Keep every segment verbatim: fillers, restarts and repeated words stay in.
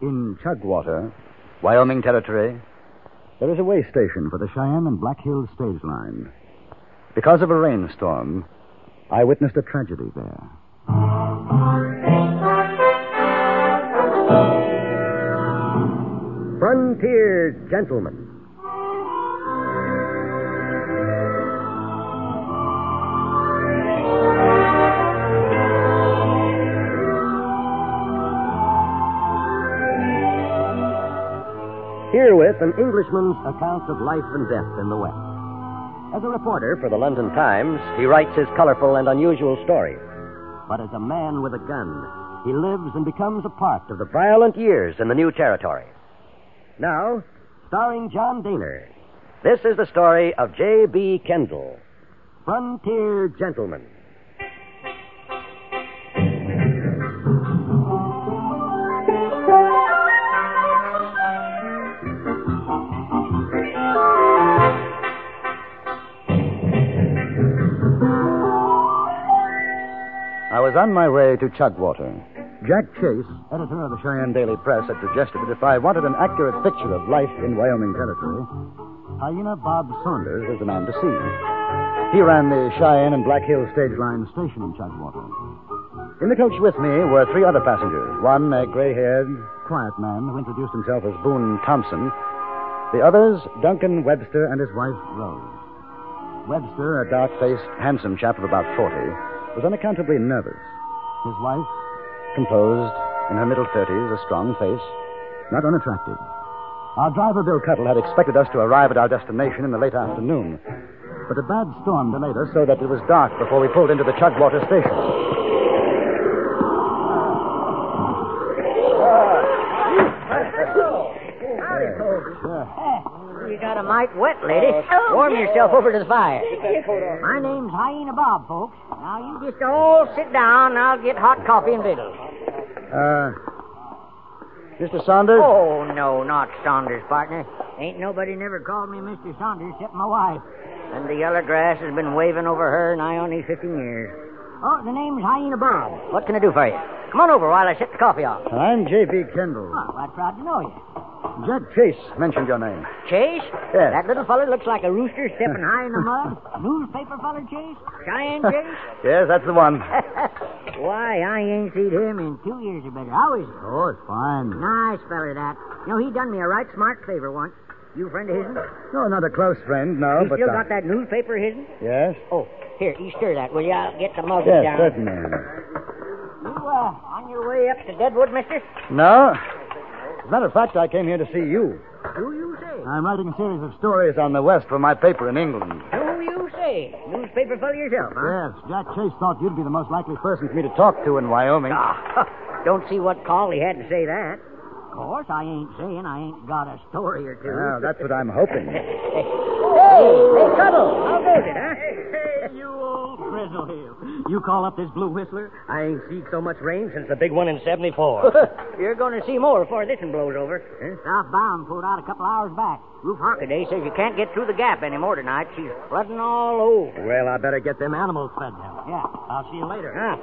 In Chugwater, Wyoming Territory, there is a way station for the Cheyenne and Black Hills stage line. Because of a rainstorm, I witnessed a tragedy there. Frontier Gentlemen. Herewith an Englishman's account of life and death in the West. As a reporter for the London Times, he writes his colorful and unusual stories. But as a man with a gun, he lives and becomes a part of the violent years in the new territories. Now, starring John Daner, this is the story of J B. Kendall, Frontier Gentleman. I was on my way to Chugwater. Jack Chase, editor of the Cheyenne Daily Press, had suggested that if I wanted an accurate picture of life in Wyoming Territory, Hyena Bob Saunders was the man to see. He ran the Cheyenne and Black Hills stage line station in Chugwater. In the coach with me were three other passengers. One, a gray-haired, quiet man who introduced himself as Boone Thompson. The others, Duncan Webster and his wife, Rose. Webster, a dark-faced, handsome chap of about forty, was unaccountably nervous. His wife, composed, in her middle thirties, a strong face, not unattractive. Our driver, Bill Cuttle, had expected us to arrive at our destination in the late afternoon. But a bad storm delayed us so that it was dark before we pulled into the Chugwater station. Howdy, folks. You got a mite wet, lady. Warm yourself over to the fire. My name's Hyena Bob, folks. Now, you just all sit down, and I'll get hot coffee and victuals. Uh, Mister Saunders? Oh, no, not Saunders, partner. Ain't nobody never called me Mister Saunders except my wife. And the yellow grass has been waving over her nigh on these fifteen years. Oh, the name's Hyena Bob. What can I do for you? Come on over while I set the coffee off. I'm J B. Kendall. Oh, I'm proud to know you. Jack Chase mentioned your name. Chase? Yes. That little feller looks like a rooster stepping high in the mud. Newspaper feller, Chase? Cheyenne Chase? Yes, that's the one. Why, I ain't seen him in two years or better. How is he? Oh, it's fine. Nice feller, that. You know, he done me a right smart favor once. You a friend of his'n? No, not a close friend, no, He but... still uh, got that newspaper of his'n? Yes? Oh, here, you stir that, will you? I'll get the mug Yes, down. certainly. You, uh, on your way up to Deadwood, mister? No. As a matter of fact, I came here to see you. Who you say? I'm writing a series of stories on the West for my paper in England. Who you say? Newspaper feller yourself, huh? Yes, Jack Chase thought you'd be the most likely person for me to talk to in Wyoming. Ah, don't see what call he had to say that. Of course, I ain't saying I ain't got a story or two. Well, that's what I'm hoping. Hey, hey, Cuddle, how goes it, huh? Hey, you old Grizzle Hill. You call up this blue whistler? I ain't seen so much rain since the big one in seventy-four. You're going to see more before this one blows over. Huh? Southbound pulled out a couple hours back. Ruth Hockaday says you can't get through the gap anymore tonight. She's flooding all over. Well, I better get them animals fed now. Yeah. I'll see you later. Huh?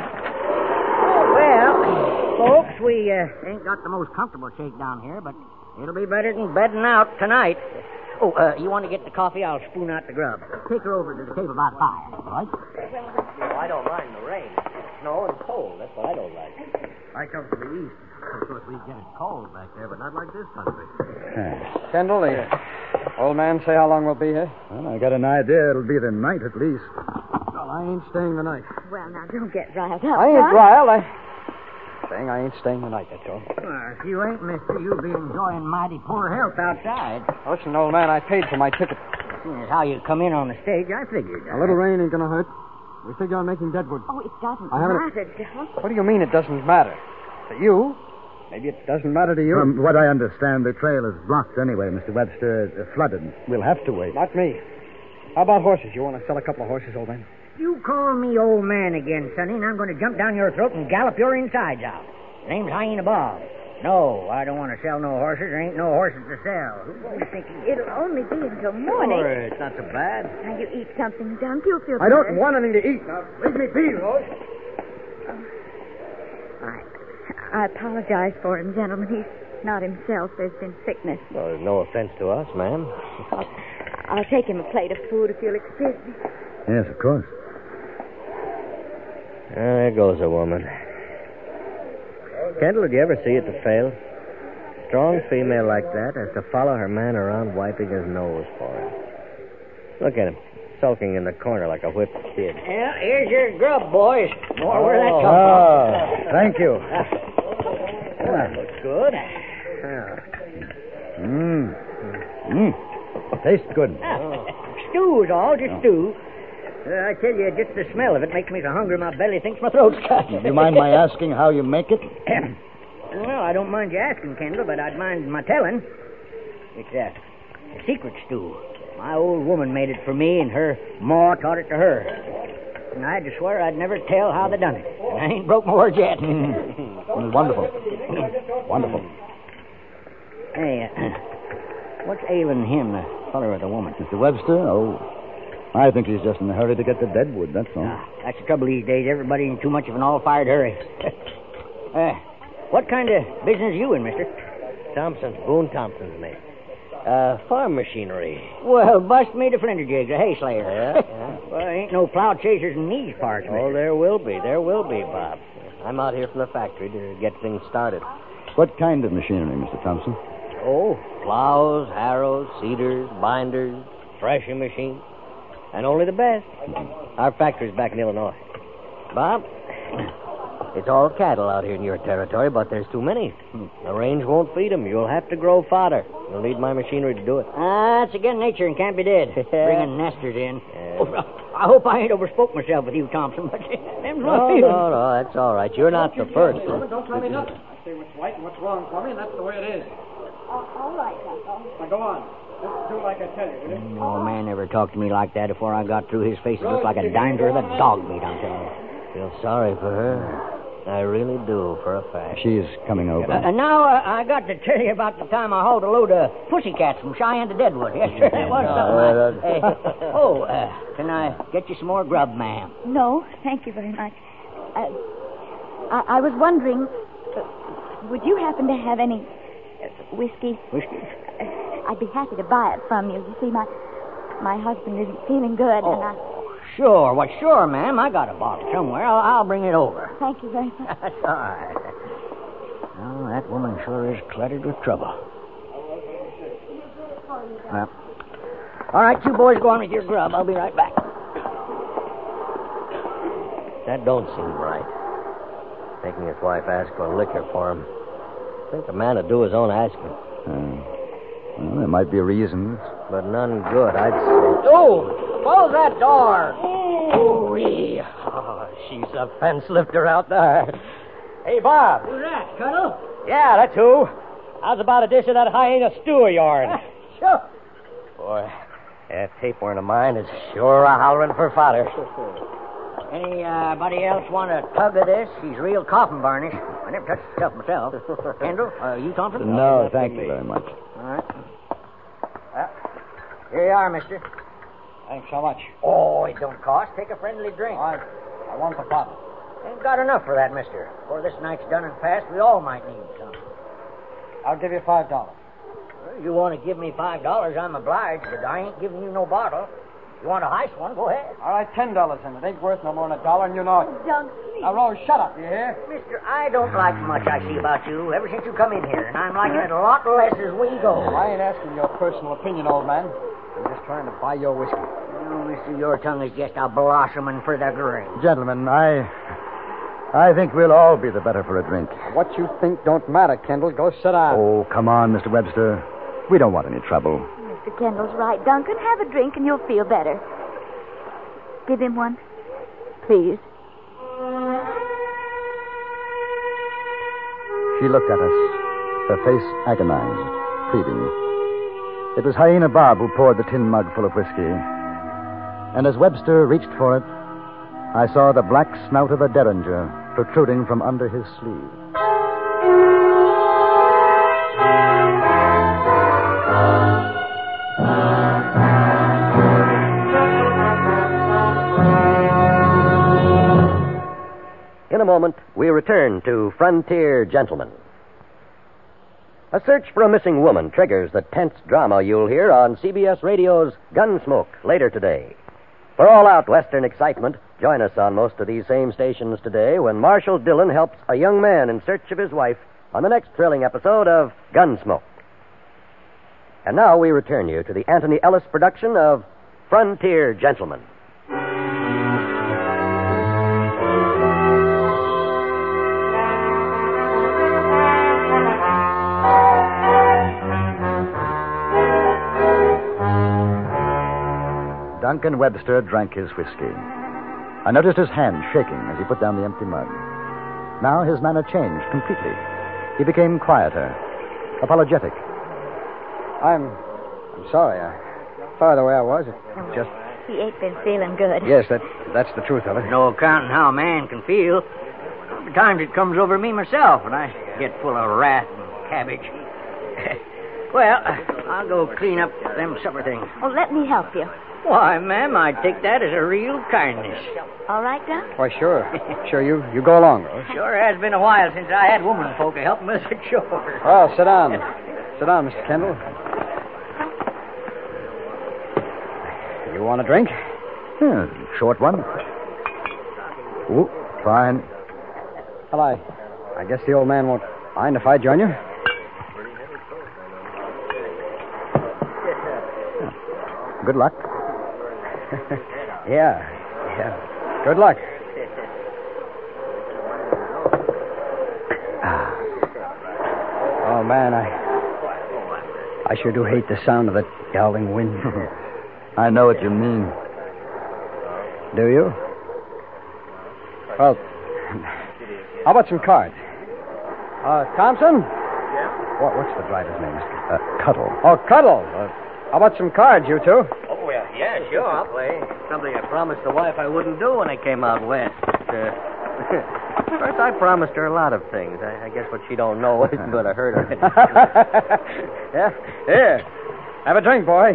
Well, folks, we uh, ain't got the most comfortable shakedown here, but it'll be better than bedding out tonight. Oh, uh, you want to get the coffee? I'll spoon out the grub. Take her over to the table by the fire, all right? Well, I don't mind the rain. Snow and cold. That's what I don't like. I come from the east. Of course, we get it cold back there, but not like this country. Uh, Kendall, the old man say how long we'll be here? well, I got an idea it'll be the night at least. Well, I ain't staying the night. Well, now, don't get riled up. I ain't son. riled. I... Saying I ain't staying the night, that's all. Well, if you ain't, mister, you'll be enjoying mighty poor health outside. Listen, old man, I paid for my ticket. Seeing as how you come in on the stage, I figured. A little rain ain't gonna hurt. We figure on making Deadwood. Oh, it doesn't I haven't- matter, Don't. What do you mean it doesn't matter? To you? Maybe it doesn't matter to you. From what I understand, the trail is blocked anyway, Mister Webster. Uh, flooded. We'll have to wait. Not me. How about horses? You want to sell a couple of horses, old man? You call me old man again, Sonny, and I'm going to jump down your throat and gallop your insides out. Name's Hyena Bob. No, I don't want to sell no horses. There ain't no horses to sell. What are you thinking? It'll only be until morning. Sure, it's not so bad. Now, you eat something, don't you? Feel I don't better. want anything to eat. Now, leave me be, Rose. I, I apologize for him, gentlemen. He's not himself. There's been sickness. Well, there's no offense to us, ma'am. I'll take him a plate of food if you'll excuse me. Yes, of course. Ah, there goes a woman. Kendall, did you ever see it to fail? A strong female like that has to follow her man around wiping his nose for him. Look at him, sulking in the corner like a whipped kid. Well, here's your grub, boys. More where that Oh, comes from. thank you. Oh, that looks good. Mmm. Mmm. Tastes good. Stew is all, just stew. Uh, I tell you, just the smell of it makes me so hungry my belly thinks my throat's cut. Do you mind my asking how you make it? Well, I don't mind you asking, Kendall, but I'd mind my telling. It's a, a secret stew. My old woman made it for me, and her ma taught it to her. And I had to swear I'd never tell how they done it. And I ain't broke my word yet. It's wonderful. Wonderful. Hey, uh, what's ailing him, the feller or the woman? Mister Webster? Oh, I think he's just in a hurry to get to Deadwood, that's all. Ah, that's the trouble these days. Everybody in too much of an all-fired hurry. uh, what kind of business you in, mister? Thompson's, Boone Thompson's, mate. Uh, farm machinery. Well, bust me to flinder jigs, a hay slayer. Yeah, yeah. Well, ain't no plow chasers in these parts, mister. Oh, there will be. There will be, Bob. I'm out here from the factory to get things started. What kind of machinery, Mister Thompson? Oh, plows, harrows, seeders, binders, threshing machines, and only the best. Our factory's back in Illinois. Bob, it's all cattle out here in your territory, but there's too many. The range won't feed them. You'll have to grow fodder. You'll need my machinery to do it. Ah, it's again nature and can't be dead. Bringing nesters in. Yeah. Oh, I hope I ain't overspoke myself with you, Thompson, but them's my No, feelings. no, no, that's all right. You're not the first. Don't tell me nothing. I say what's right and what's wrong for me, and that's the way it is. all right, Uncle. Now go on. Just do like I tell you, will you? No man ever talked to me like that before I got through. His face looked like a dimer of a dog meat, I'm telling you. Feel sorry for her. I really do, for a fact. She's coming over. Uh, and now uh, I got to tell you about the time I hauled a load of pussycats from Cheyenne to Deadwood. Yes, sir, that was something. I- Hey, oh, uh, can I get you some more grub, ma'am? No, thank you very much. Uh, I, I was wondering, uh, would you happen to have any uh, whiskey? Whiskey? Uh, I'd be happy to buy it from you. You see, my my husband isn't feeling good, Oh, and I... sure. Well, sure, ma'am. I got a bottle somewhere. I'll, I'll bring it over. Thank you very much. That's all right. Oh, that woman sure is cluttered with trouble. Well, all right, you boys go on with your grub. I'll be right back. That don't seem right. Making his wife ask for liquor for him. I think a man would do his own asking. Uh, well, there might be reasons. But none good, I'd say. Oh, close that door. Ooh-wee. Oh, she's a fence lifter out there. Hey, Bob. Who's that, Cuddle? Yeah, that's who. How's about a dish of that hyena stew of yours? Sure. Boy, that tapeworm of mine is sure a hollering for fodder. Anybody else want a tug of this? He's real coffin varnish. I never touched the stuff myself. Kendall, uh, you, Thompson? No, thank you very much. All right. Well, here you are, mister. Thanks so much. Oh, it don't cost. Take a friendly drink. I, I want the bottle. Ain't got enough for that, mister. Before this night's done and past, we all might need some. I'll give you five dollars. Well, you want to give me five dollars, I'm obliged, but I ain't giving you no bottle. You want a nice one, go ahead. All right, ten dollars in it. Ain't worth no more than a dollar, and you know it. Don't please. Now, Rose, shut up, you hear? Mister, I don't like much I see about you ever since you come in here, and I'm liking it a lot less as we go. I ain't asking your personal opinion, old man. I'm just trying to buy your whiskey. Oh, mister, your tongue is just a blossoming for the grave. Gentlemen, I... I think we'll all be the better for a drink. What you think don't matter, Kendall. Go sit down. Oh, come on, Mister Webster. We don't want any trouble. Mister Kendall's right, Duncan. Have a drink and you'll feel better. Give him one, please. She looked at us, her face agonized, pleading. It was Hyena Bob who poured the tin mug full of whiskey. And as Webster reached for it, I saw the black snout of a derringer protruding from under his sleeve. In a moment, we return. return to Frontier Gentlemen. A search for a missing woman triggers the tense drama you'll hear on C B S Radio's Gunsmoke later today. For all-out Western excitement, join us on most of these same stations today when Marshall Dillon helps a young man in search of his wife on the next thrilling episode of Gunsmoke. And now we return you to the Anthony Ellis production of Frontier Gentlemen. Duncan Webster drank his whiskey. I noticed his hand shaking as he put down the empty mug. Now his manner changed completely. He became quieter, apologetic. I'm... I'm sorry. I thought the way I was. It just... He ain't been feeling good. Yes, that that's the truth of it. No accounting how a man can feel. Sometimes it comes over me myself when I get full of wrath and cabbage. Well, I'll go clean up them supper things. Oh, let me help you. Why, ma'am, I take that as a real kindness. All right, Doc? Why, sure. Sure, you, you go along, Rose. Sure has been a while since I had woman folk to help me with the chores. Well, sit down. Sit down, Mister Kendall. You want a drink? Yeah, short one. Ooh, fine. Well, I, I guess the old man won't mind if I join you. Good luck. yeah, yeah. Good luck. Oh, man, I... I sure do hate the sound of that howling wind. I know what you mean. Do you? Well, how about some cards? Uh, Thompson? Yeah? What, what's the driver's name, mister? Uh, Cuddle. Oh, Cuddle. Uh, how about some cards, you two? Oh, well, yeah, sure, I'll play. Something I promised the wife I wouldn't do when I came out west. Uh, first, I promised her a lot of things. I, I guess what she don't know isn't going to hurt her. yeah? Here. Have a drink, boy.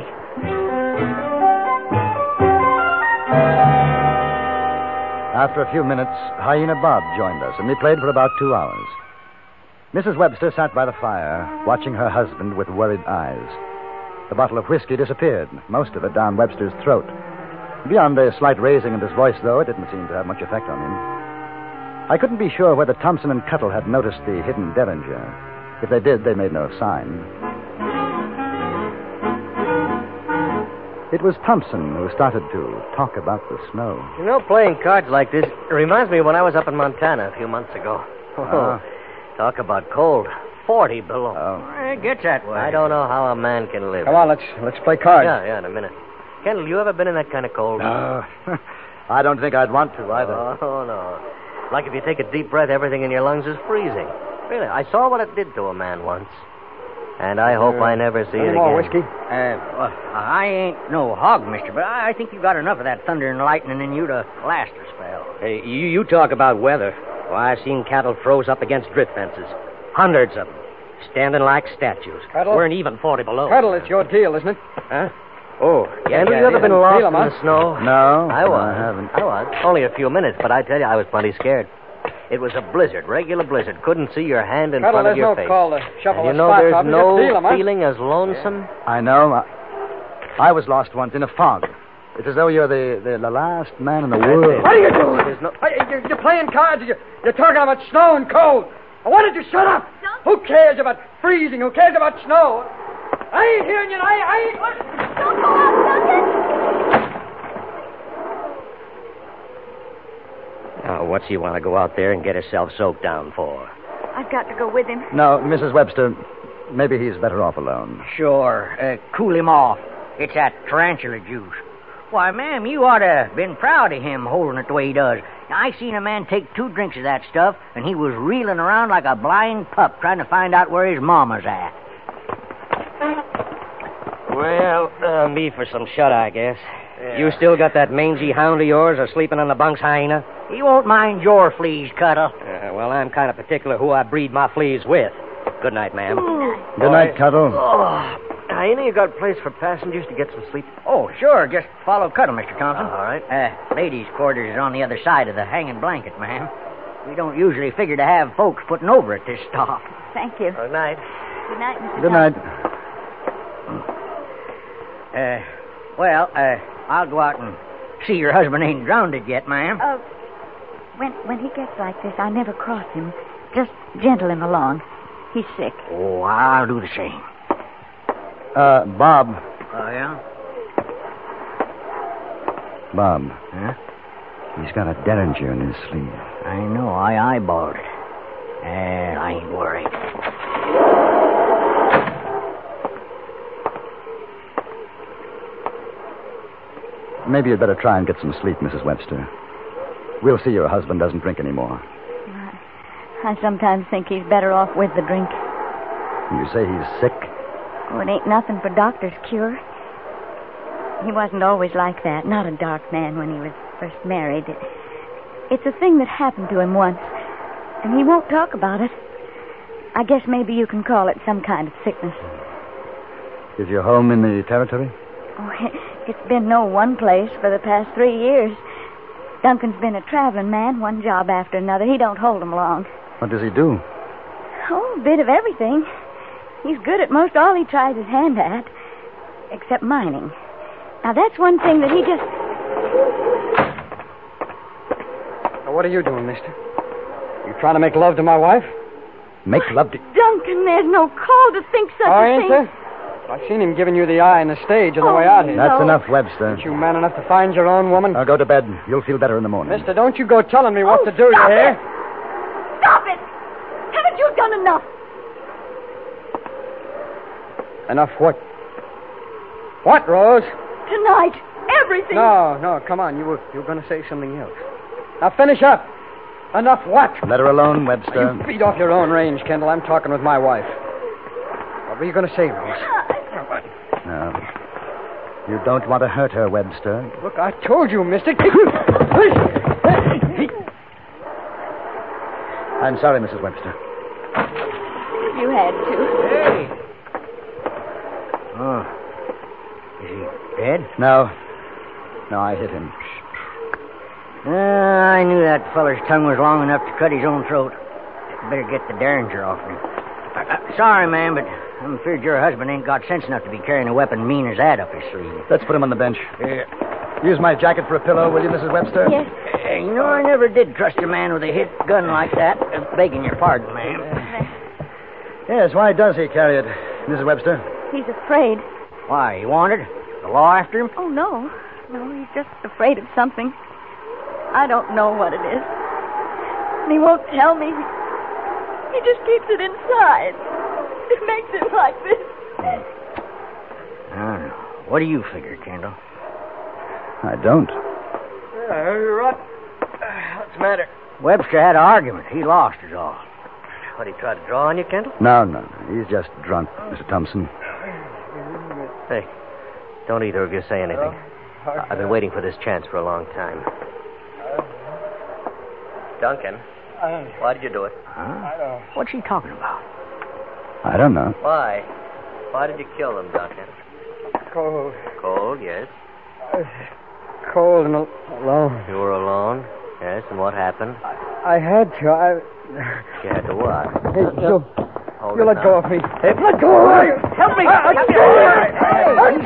After a few minutes, Hyena Bob joined us, and we played for about two hours. Missus Webster sat by the fire, watching her husband with worried eyes. The bottle of whiskey disappeared, most of it down Webster's throat. Beyond a slight raising of his voice, though, it didn't seem to have much effect on him. I couldn't be sure whether Thompson and Cuttle had noticed the hidden Derringer. If they did, they made no sign. It was Thompson who started to talk about the snow. You know, playing cards like this reminds me of when I was up in Montana a few months ago. Oh, Uh, talk about cold. Forty below. Oh. It gets that way. I don't know how a man can live. Come on, let's let's play cards. Yeah, yeah, in a minute. Kendall, you ever been in that kind of cold? No. I don't think I'd want to either. Oh, no. Like if you take a deep breath, everything in your lungs is freezing. Really, I saw what it did to a man once. And I hope Uh, I never see any it more again. whiskey? Uh, well, I ain't no hog, mister, but I think you got enough of that thunder and lightning in you to last a spell. Hey, you, you talk about weather. Why, I've seen cattle froze up against drift fences. Hundreds of them. Standing like statues. Cuddle? Weren't even forty below. Cuddle, it's your deal, isn't it? Huh? Oh, yeah. Have yeah, you ever yeah. been lost Feel 'em, in huh? the snow? No. I was. I haven't. I was. Only a few minutes, but I tell you, I was plenty scared. It was a blizzard, regular blizzard. Couldn't see your hand in Cuddle, front of there's your no face. call to shuffle And you a know spot there's problem. no Just feel 'em, huh? feeling as lonesome. I know. I, I was lost once in a fog. It's as though you're the, the, the last man in the That's world. it. What are you doing? There's no... Hey, You're, you're playing cards. You're, you're talking about snow and cold. Why don't you shut up? Who cares about freezing? Who cares about snow? I ain't hearing you. I, I ain't listening. Don't go out, Duncan! Oh, what's he want to go out there and get himself soaked down for? I've got to go with him. No, Missus Webster, maybe he's better off alone. Sure. Uh, cool him off. It's that tarantula juice. Why, ma'am, you ought to have been proud of him holding it the way he does. Now, I seen a man take two drinks of that stuff, and he was reeling around like a blind pup trying to find out where his mama's at. Well, uh, me for some shut, I guess. Yeah. You still got that mangy hound of yours or sleeping on the bunks, Hyena? He won't mind your fleas, Cuddle. Uh, well, I'm kind of particular who I breed my fleas with. Good night, ma'am. Good night, Cuddle. Oh, Hyena, you got a place for passengers to get some sleep? Oh, sure. Just follow Cuddle, Mister Thompson. All right. Uh, ladies' quarters is on the other side of the hanging blanket, ma'am. We don't usually figure to have folks putting over at this stop. Thank you. Good night. Good night, Mister Good night. Uh, well, uh, I'll go out and see your husband ain't drowned it yet, ma'am. Uh, when, when he gets like this, I never cross him. Just gentle him along. He's sick. Oh, I'll do the same. Uh, Bob. Oh, yeah? Bob. Huh? He's got a derringer in his sleeve. I know. I eyeballed it. And I ain't worried. Maybe you'd better try and get some sleep, Missus Webster. We'll see your husband doesn't drink anymore. I, I sometimes think he's better off with the drink. You say he's sick? Oh, it ain't nothing for doctor's cure. He wasn't always like that. Not a dark man when he was first married. It, it's a thing that happened to him once, and he won't talk about it. I guess maybe you can call it some kind of sickness. Is your home in the territory? Oh, it, it's been no one place for the past three years. Duncan's been a traveling man, one job after another. He don't hold 'em long. What does he do? Oh, a bit of everything. He's good at most all he tries his hand at, except mining. Now, that's one thing that he just... Now, what are you doing, mister? You trying to make love to my wife? Make love to... Duncan, there's no call to think such Oh, a ain't thing. there? I've seen him giving you the eye on the stage on the Oh, way out here. That's No. enough, Webster. Aren't you man enough to find your own woman? Now go to bed. You'll feel better in the morning. Mister, don't you go telling me what Oh, to do, you stop hear? it! Stop it! Haven't you done enough? Enough what? What, Rose? Tonight, everything... No, no, come on. You were you were going to say something else. Now finish up. Enough what? Let her alone, Webster. You beat off your own range, Kendall. I'm talking with my wife. What were you going to say, Rose? No. You don't want to hurt her, Webster. Look, I told you, mister. I'm sorry, Missus Webster. You had to. Hey. Oh. Is he dead? No. No, I hit him. Uh, I knew that feller's tongue was long enough to cut his own throat. Better get the derringer off him. Uh, uh, sorry, ma'am, but I'm afraid your husband ain't got sense enough to be carrying a weapon mean as that up his sleeve. Let's put him on the bench. Uh, Use my jacket for a pillow, will you, Missus Webster? Yes. uh, you know, I never did trust a man with a hit gun like that. Uh, begging your pardon, ma'am. Yes, why does he carry it, Missus Webster? He's afraid. Why, he wanted? The law after him? Oh, no. No, he's just afraid of something. I don't know what it is. And he won't tell me. He just keeps it inside. It makes it like this. I don't know. What do you figure, Kendall? I don't. Yeah, you're right. What's the matter? Webster had an argument. He lost, is all. What, he tried to draw on you, Kendall? No, no, no. He's just drunk, Mister Thompson. Hey, don't either of you say anything. I've been waiting for this chance for a long time. Duncan, why did you do it? Huh? What's he talking about? I don't know. Why? Why did you kill them, Duncan? Cold. Cold, yes. Cold and al- alone. You were alone, yes, and what happened? I had to. I... You had to what? Hey, you, Hold you it let now. go of me. Hey, let go of me. Help me! I, I Help can't. me! I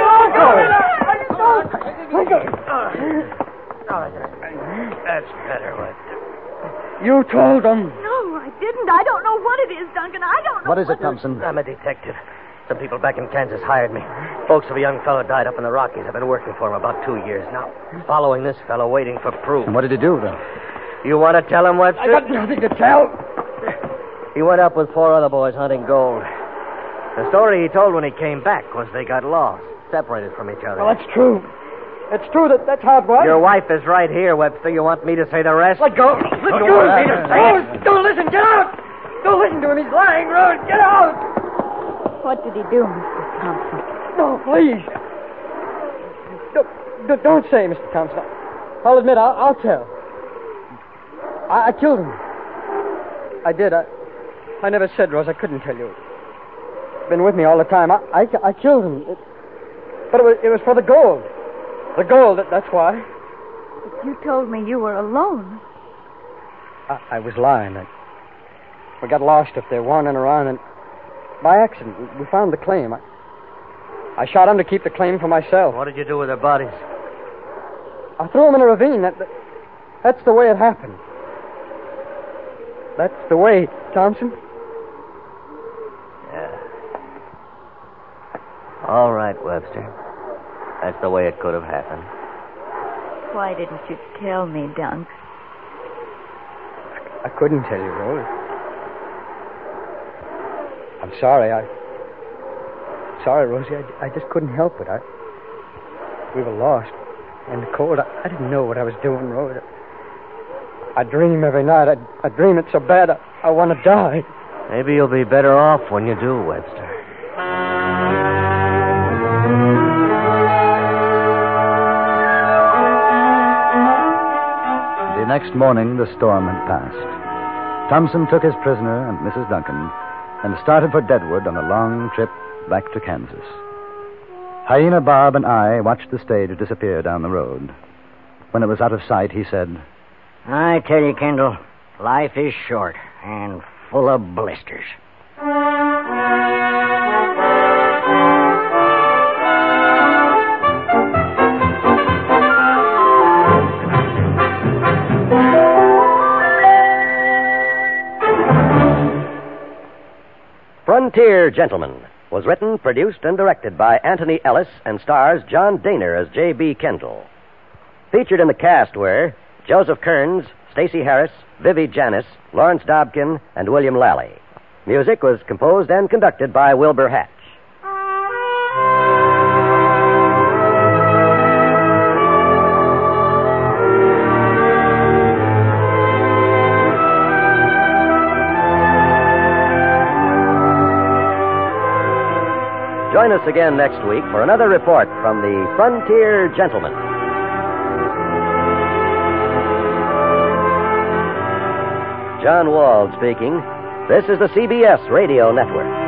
can't. That's better, what? You told them. No, I didn't. I don't know what it is, Duncan. I don't know What is it, Thompson? I'm a detective. Some people back in Kansas hired me. Folks of a young fellow died up in the Rockies. I've been working for him about two years now. Following this fellow, waiting for proof. And what did he do, then? You want to tell him, Webster? I got nothing to tell. He went up with four other boys hunting gold. The story he told when he came back was they got lost, separated from each other. Well, that's true. It's true that that's how it was. Your wife is right here, Webster. You want me to say the rest? Let go. Let Let go. go. of me. Rose, don't listen. Get out. Don't listen to him. He's lying, Rose. Get out. What did he do, Mister Thompson? No, please. Don't, don't- don't say, Mister Thompson. I'll admit, I'll, I'll tell. I, I killed him. I did. I, I never said, Rose. I couldn't tell you. Been with me all the time. I, I, I killed him. It, but it was, it was for the gold. The gold, that, that's why. But you told me you were alone. I, I was lying. I, we got lost up there wandering around, and by accident, we found the claim. I, I shot him to keep the claim for myself. What did you do with their bodies? I threw them in a ravine. That, that, that's the way it happened. That's the way, Thompson. Yeah. All right, Webster. That's the way it could have happened. Why didn't you tell me, Dunk? I couldn't tell you, Rose. I'm sorry. I... Sorry, Rosie. I, I just couldn't help it. I... We were lost. In the cold. I, I didn't know what I was doing, Rose. I, I dream every night. I, I dream it so bad I, I want to die. Maybe you'll be better off when you do, Webster. The next morning, the storm had passed. Thompson took his prisoner and Missus Duncan and started for Deadwood on a long trip back to Kansas. Hyena Bob and I watched the stage disappear down the road. When it was out of sight, he said, I tell you, Kendall, life is short and full of blisters. Frontier Gentlemen was written, produced, and directed by Anthony Ellis and stars John Daner as J B. Kendall. Featured in the cast were Joseph Kearns, Stacey Harris, Vivi Janis, Lawrence Dobkin, and William Lally. Music was composed and conducted by Wilbur Hatch. Join us again next week for another report from the Frontier Gentlemen. John Wald speaking. This is the C B S Radio Network.